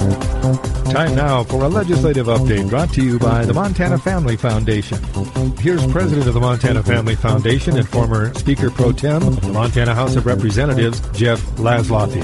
Time now for a legislative update brought to you by the Montana Family Foundation. Here's President of the Montana Family Foundation and former Speaker Pro Tem of the Montana House of Representatives, Jeff Laszloffy.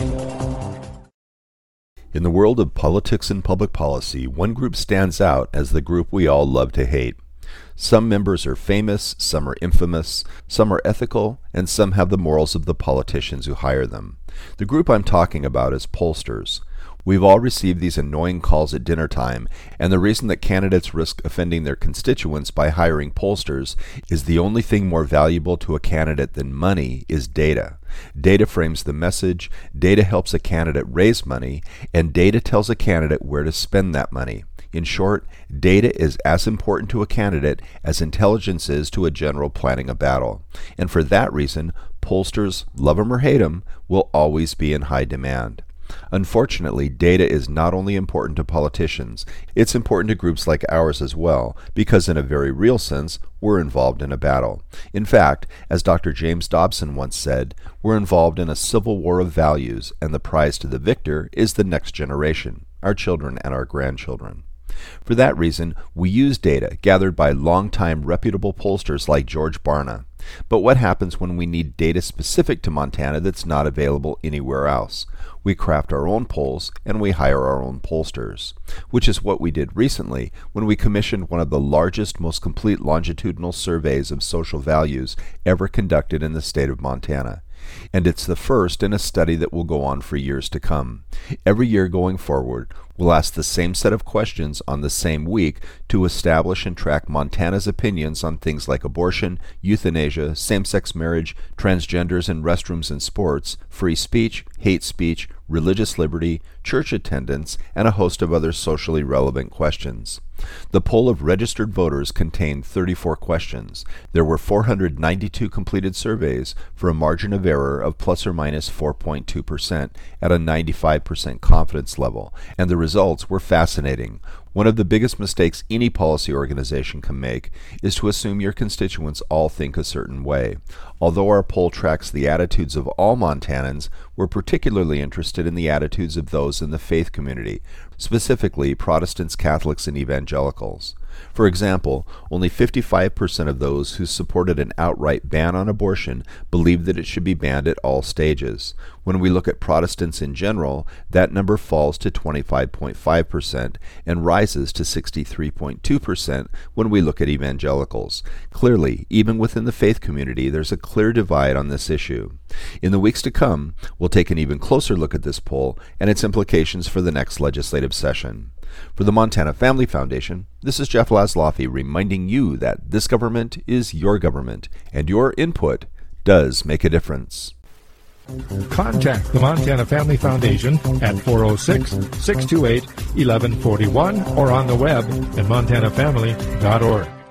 In the world of politics and public policy, one group stands out as the group we all love to hate. Some members are famous, some are infamous, some are ethical, and some have the morals of the politicians who hire them. The group I'm talking about is pollsters. We've all received these annoying calls at dinner time, and the reason that candidates risk offending their constituents by hiring pollsters is the only thing more valuable to a candidate than money is data. Data frames the message, data helps a candidate raise money, and data tells a candidate where to spend that money. In short, data is as important to a candidate as intelligence is to a general planning a battle. And for that reason, pollsters, love them or hate them, will always be in high demand. Unfortunately, data is not only important to politicians, it's important to groups like ours as well, because in a very real sense, we're involved in a battle. In fact, as Dr. James Dobson once said, we're involved in a civil war of values, and the prize to the victor is the next generation, our children and our grandchildren. For that reason, we use data gathered by longtime reputable pollsters like George Barna. But what happens when we need data specific to Montana that's not available anywhere else? We craft our own polls and we hire our own pollsters, which is what we did recently when we commissioned one of the largest, most complete longitudinal surveys of social values ever conducted in the state of Montana. And it's the first in a study that will go on for years to come. Every year going forward, we'll ask the same set of questions on the same week to establish and track Montana's opinions on things like abortion, euthanasia, same-sex marriage, transgenders and restrooms in sports, free speech, hate speech, religious liberty, church attendance, and a host of other socially relevant questions. The poll of registered voters contained 34 questions. There were 492 completed surveys for a margin of error of plus or minus 4.2% at a 95% confidence level, and the results were fascinating. One of the biggest mistakes any policy organization can make is to assume your constituents all think a certain way. Although our poll tracks the attitudes of all Montanans, we're particularly interested in the attitudes of those in the faith community, specifically Protestants, Catholics, and evangelicals. For example, only 55% of those who supported an outright ban on abortion believed that it should be banned at all stages. When we look at Protestants in general, that number falls to 25.5% and rises to 63.2% when we look at evangelicals. Clearly, even within the faith community, there's a clear divide on this issue. In the weeks to come, we'll take an even closer look at this poll and its implications for the next legislative session. For the Montana Family Foundation, this is Jeff Laszloffy reminding you that this government is your government, and your input does make a difference. Contact the Montana Family Foundation at 406-628-1141 or on the web at montanafamily.org.